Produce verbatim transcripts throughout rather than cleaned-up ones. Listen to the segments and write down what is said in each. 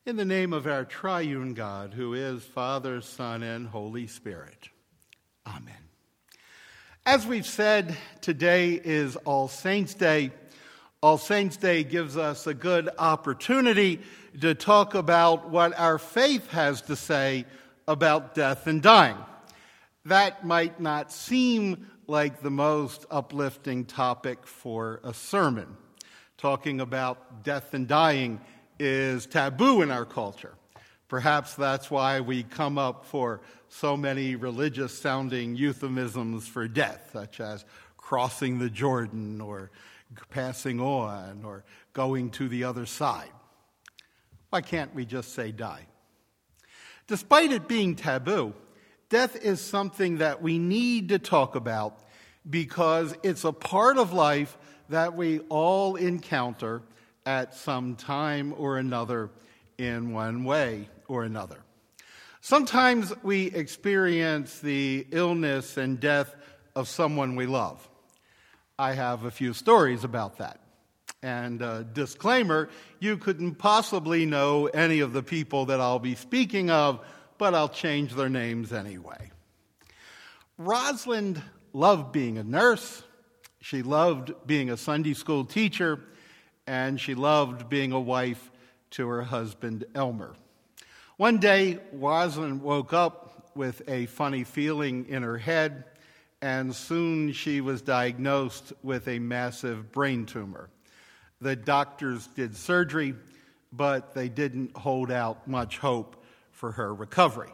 In the name of our triune God, who is Father, Son, and Holy Spirit. Amen. As we've said, today is All Saints' Day. All Saints' Day gives us a good opportunity to talk about what our faith has to say about death and dying. That might not seem like the most uplifting topic for a sermon. Talking about death and dying is taboo in our culture. Perhaps that's why we come up for so many religious-sounding euphemisms for death, such as crossing the Jordan or passing on or going to the other side. Why can't we just say die? Despite it being taboo, death is something that we need to talk about because it's a part of life that we all encounter at some time or another in one way or another. Sometimes we experience the illness and death of someone we love. I have a few stories about that. And uh, disclaimer, you couldn't possibly know any of the people that I'll be speaking of, but I'll change their names anyway. Rosalind loved being a nurse. She loved being a Sunday school teacher. And she loved being a wife to her husband, Elmer. One day, Rosalind woke up with a funny feeling in her head, and soon she was diagnosed with a massive brain tumor. The doctors did surgery, but they didn't hold out much hope for her recovery.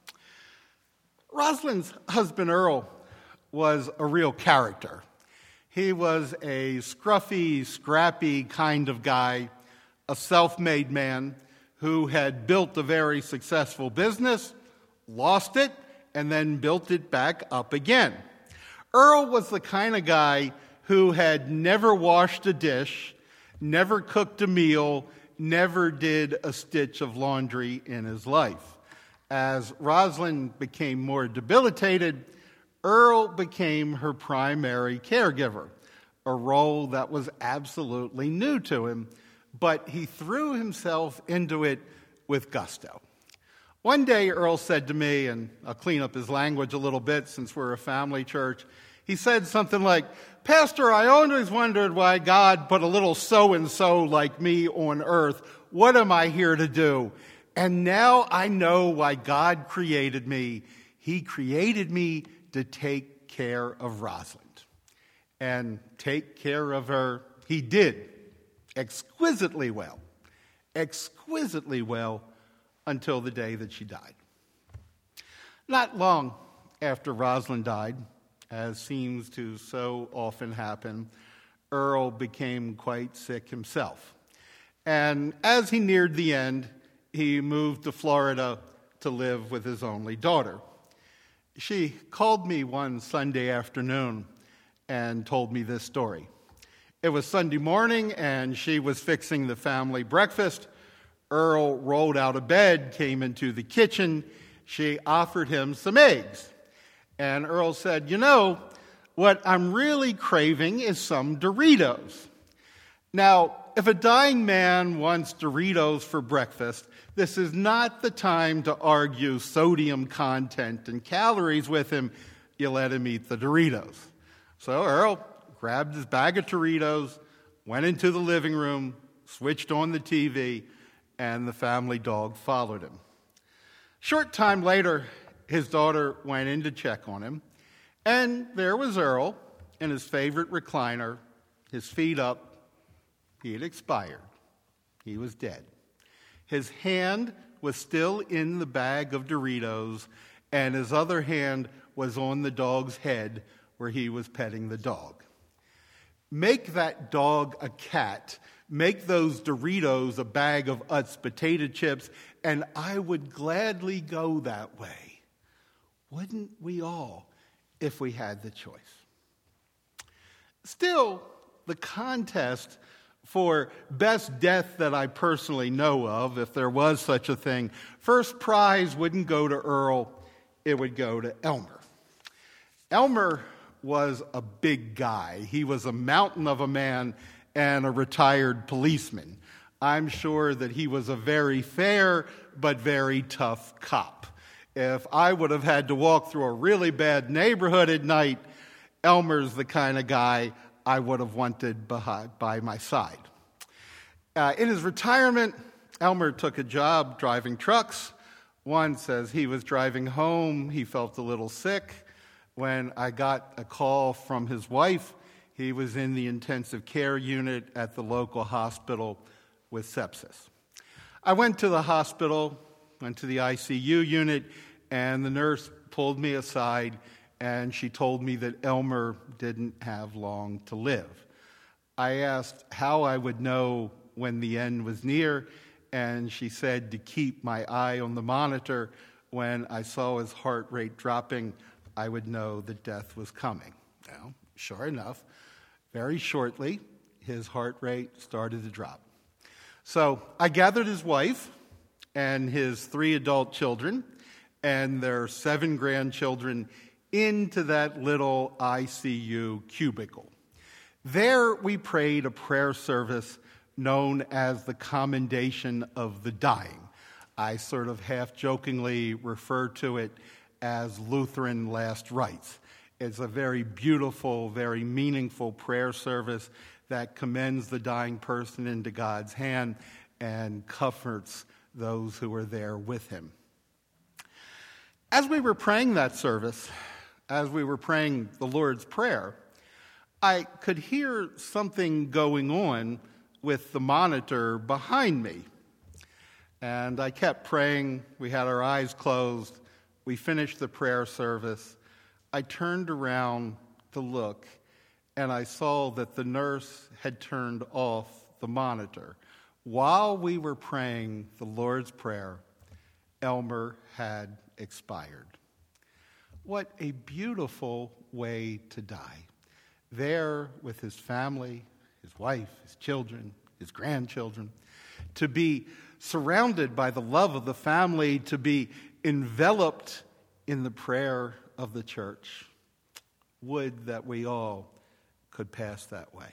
Rosalind's husband, Earl, was a real character. He was a scruffy, scrappy kind of guy, a self-made man who had built a very successful business, lost it, and then built it back up again. Earl was the kind of guy who had never washed a dish, never cooked a meal, never did a stitch of laundry in his life. As Rosalind became more debilitated, Earl became her primary caregiver, a role that was absolutely new to him, but he threw himself into it with gusto. One day, Earl said to me, and I'll clean up his language a little bit since we're a family church, he said something like, "Pastor, I always wondered why God put a little so-and-so like me on earth. What am I here to do? And now I know why God created me. He created me to take care of Rosalind." And take care of her he did, exquisitely well, exquisitely well, until the day that she died. Not long after Rosalind died, as seems to so often happen, Earl became quite sick himself. And as he neared the end, he moved to Florida to live with his only daughter. She called me one Sunday afternoon and told me this story. It was Sunday morning, and she was fixing the family breakfast. Earl rolled out of bed, came into the kitchen. She offered him some eggs. And Earl said, "You know, what I'm really craving is some Doritos." Now, if a dying man wants Doritos for breakfast, this is not the time to argue sodium content and calories with him. You let him eat the Doritos. So Earl grabbed his bag of Doritos, went into the living room, switched on the T V, and the family dog followed him. Short time later, his daughter went in to check on him, and there was Earl in his favorite recliner, his feet up. He had expired. He was dead. His hand was still in the bag of Doritos, and his other hand was on the dog's head where he was petting the dog. Make that dog a cat. Make those Doritos a bag of Utz potato chips, and I would gladly go that way. Wouldn't we all, if we had the choice? Still, the contest for best death that I personally know of, if there was such a thing, first prize wouldn't go to Earl, it would go to Elmer. Elmer was a big guy. He was a mountain of a man and a retired policeman. I'm sure that he was a very fair but very tough cop. If I would have had to walk through a really bad neighborhood at night, Elmer's the kind of guy I would have wanted behind, by my side. Uh, in his retirement, Elmer took a job driving trucks. Once, as he was driving home, he felt a little sick. When I got a call from his wife, he was in the intensive care unit at the local hospital with sepsis. I went to the hospital, went to the I C U unit, and the nurse pulled me aside, and she told me that Elmer didn't have long to live. I asked how I would know when the end was near, and she said to keep my eye on the monitor. When I saw his heart rate dropping, I would know that death was coming. Now, sure enough, very shortly, his heart rate started to drop. So I gathered his wife and his three adult children and their seven grandchildren into that little I C U cubicle. There we prayed a prayer service known as the Commendation of the Dying. I sort of half-jokingly refer to it as Lutheran last rites. It's a very beautiful, very meaningful prayer service that commends the dying person into God's hand and comforts those who are there with him. As we were praying that service, as we were praying the Lord's Prayer, I could hear something going on with the monitor behind me. And I kept praying. We had our eyes closed. We finished the prayer service. I turned around to look, and I saw that the nurse had turned off the monitor. While we were praying the Lord's Prayer, Elmer had expired. What a beautiful way to die. There with his family, his wife, his children, his grandchildren, to be surrounded by the love of the family, to be enveloped in the prayer of the church. Would that we all could pass that way.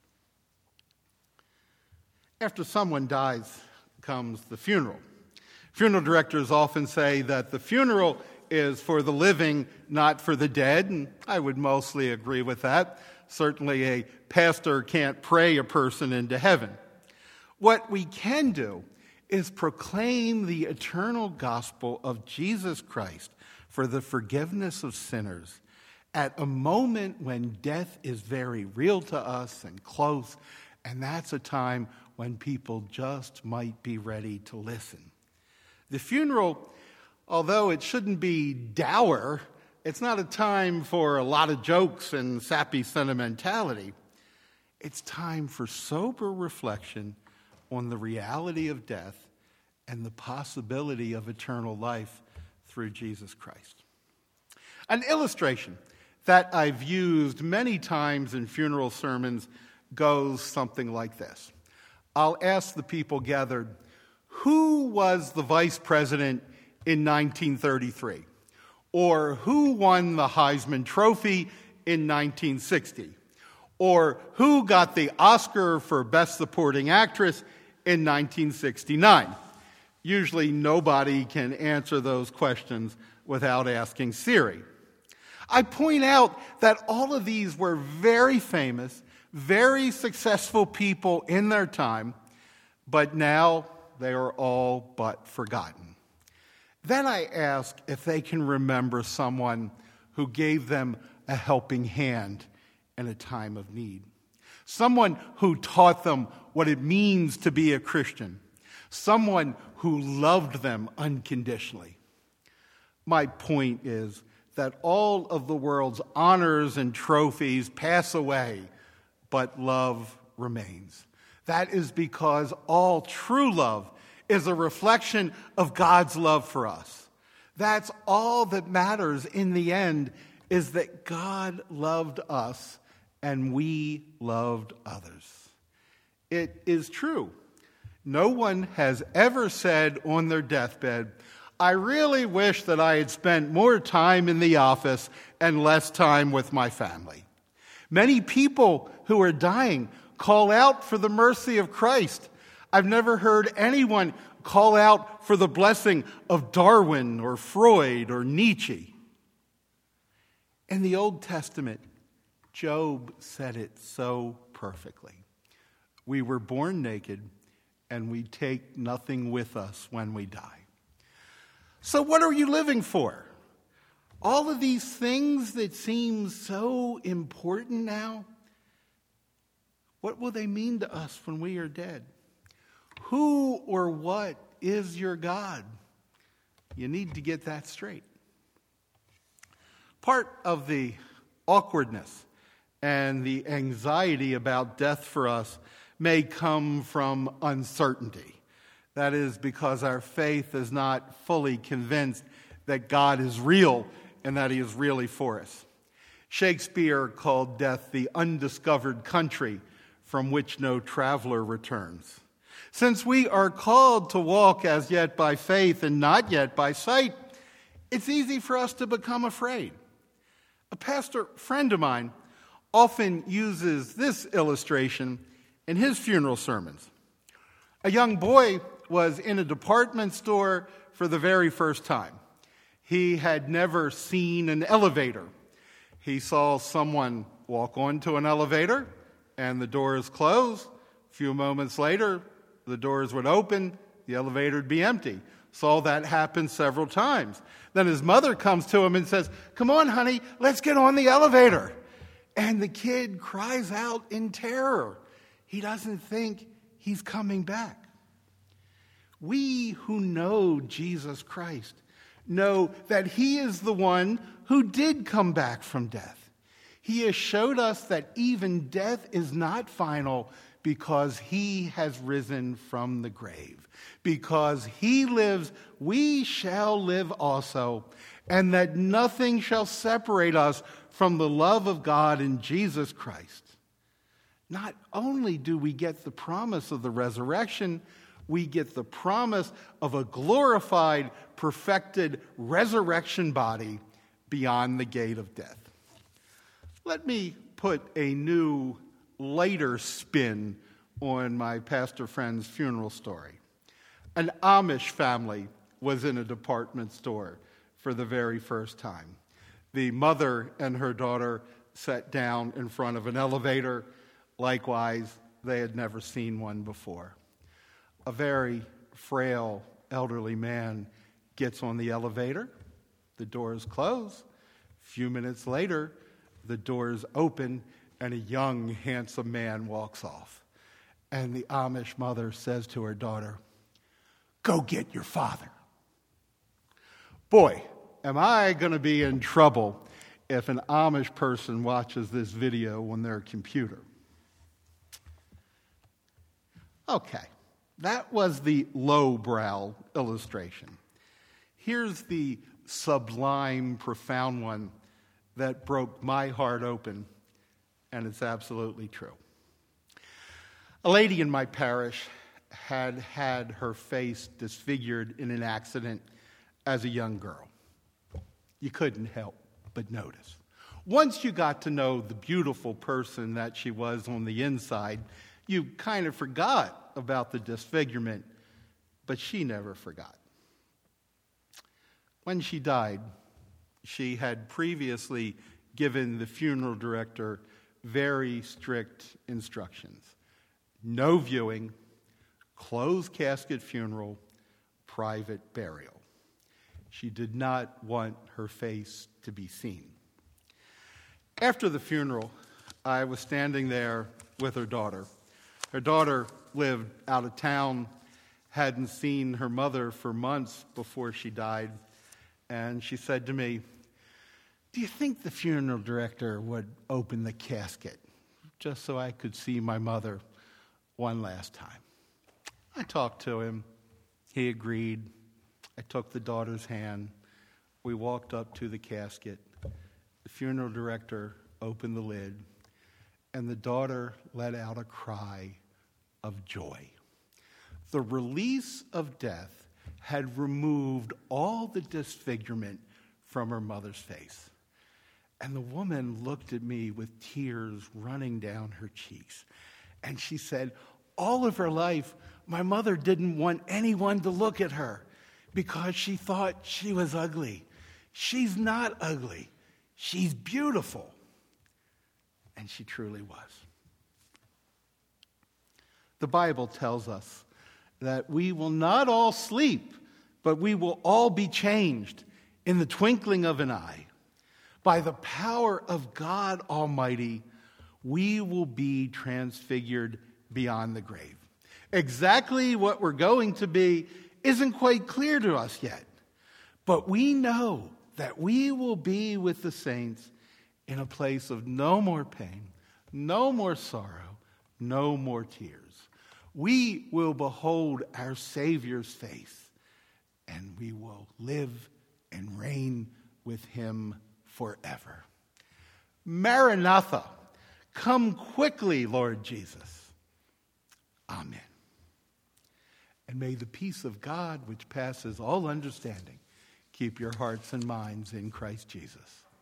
After someone dies comes the funeral. Funeral directors often say that the funeral is for the living, not for the dead, and I would mostly agree with that. Certainly a pastor can't pray a person into heaven. What we can do is proclaim the eternal gospel of Jesus Christ for the forgiveness of sinners at a moment when death is very real to us and close, and that's a time when people just might be ready to listen. The funeral, although it shouldn't be dour, it's not a time for a lot of jokes and sappy sentimentality. It's time for sober reflection on the reality of death and the possibility of eternal life through Jesus Christ. An illustration that I've used many times in funeral sermons goes something like this. I'll ask the people gathered, who was the vice president in nineteen thirty-three? Or who won the Heisman Trophy in nineteen sixty? Or who got the Oscar for Best Supporting Actress in nineteen sixty-nine? Usually nobody can answer those questions without asking Siri. I point out that all of these were very famous, very successful people in their time, but now they are all but forgotten. Then I ask if they can remember someone who gave them a helping hand in a time of need. Someone who taught them what it means to be a Christian. Someone who loved them unconditionally. My point is that all of the world's honors and trophies pass away, but love remains. That is because all true love is a reflection of God's love for us. That's all that matters in the end, is that God loved us and we loved others. It is true. No one has ever said on their deathbed, I really wish that I had spent more time in the office and less time with my family. Many people who are dying call out for the mercy of Christ. I've never heard anyone call out for the blessing of Darwin or Freud or Nietzsche. In the Old Testament, Job said it so perfectly. We were born naked, and we take nothing with us when we die. So what are you living for? All of these things that seem so important now, what will they mean to us when we are dead? Who or what is your God? You need to get that straight. Part of the awkwardness and the anxiety about death for us may come from uncertainty. That is because our faith is not fully convinced that God is real and that he is really for us. Shakespeare called death the undiscovered country from which no traveler returns. Since we are called to walk as yet by faith and not yet by sight, it's easy for us to become afraid. A pastor friend of mine often uses this illustration in his funeral sermons. A young boy was in a department store for the very first time. He had never seen an elevator. He saw someone walk onto an elevator, and the doors closed. A few moments later, the doors would open, the elevator would be empty. Saw that happen several times. Then his mother comes to him and says, "Come on, honey, let's get on the elevator." And the kid cries out in terror. He doesn't think he's coming back. We who know Jesus Christ know that he is the one who did come back from death. He has showed us that even death is not final because he has risen from the grave. Because he lives, we shall live also, and that nothing shall separate us from the love of God in Jesus Christ. Not only do we get the promise of the resurrection, we get the promise of a glorified, perfected resurrection body beyond the gate of death. Let me put a new, lighter spin on my pastor friend's funeral story. An Amish family was in a department store for the very first time. The mother and her daughter sat down in front of an elevator. Likewise, they had never seen one before. A very frail, elderly man gets on the elevator. The doors close. A few minutes later, the doors open, and a young, handsome man walks off. And the Amish mother says to her daughter, "Go get your father." Boy, am I going to be in trouble if an Amish person watches this video on their computer. Okay, that was the lowbrow illustration. Here's the sublime, profound one that broke my heart open, and it's absolutely true. A lady in my parish had had her face disfigured in an accident as a young girl. You couldn't help but notice. Once you got to know the beautiful person that she was on the inside, you kind of forgot about the disfigurement, but she never forgot. When she died, she had previously given the funeral director very strict instructions. No viewing, closed casket funeral, private burial. She did not want her face to be seen. After the funeral, I was standing there with her daughter. Her daughter lived out of town, hadn't seen her mother for months before she died, and she said to me, "Do you think the funeral director would open the casket just so I could see my mother one last time?" I talked to him. He agreed. I took the daughter's hand. We walked up to the casket. The funeral director opened the lid, and the daughter let out a cry of joy. The release of death had removed all the disfigurement from her mother's face. And the woman looked at me with tears running down her cheeks. And she said, all of her life, my mother didn't want anyone to look at her because she thought she was ugly. She's not ugly. She's beautiful. And she truly was. The Bible tells us that we will not all sleep, but we will all be changed in the twinkling of an eye. By the power of God Almighty, we will be transfigured beyond the grave. Exactly what we're going to be isn't quite clear to us yet, but we know that we will be with the saints in a place of no more pain, no more sorrow, no more tears. We will behold our Savior's face, and we will live and reign with him forever. Maranatha, come quickly, Lord Jesus. Amen. And may the peace of God, which passes all understanding, keep your hearts and minds in Christ Jesus.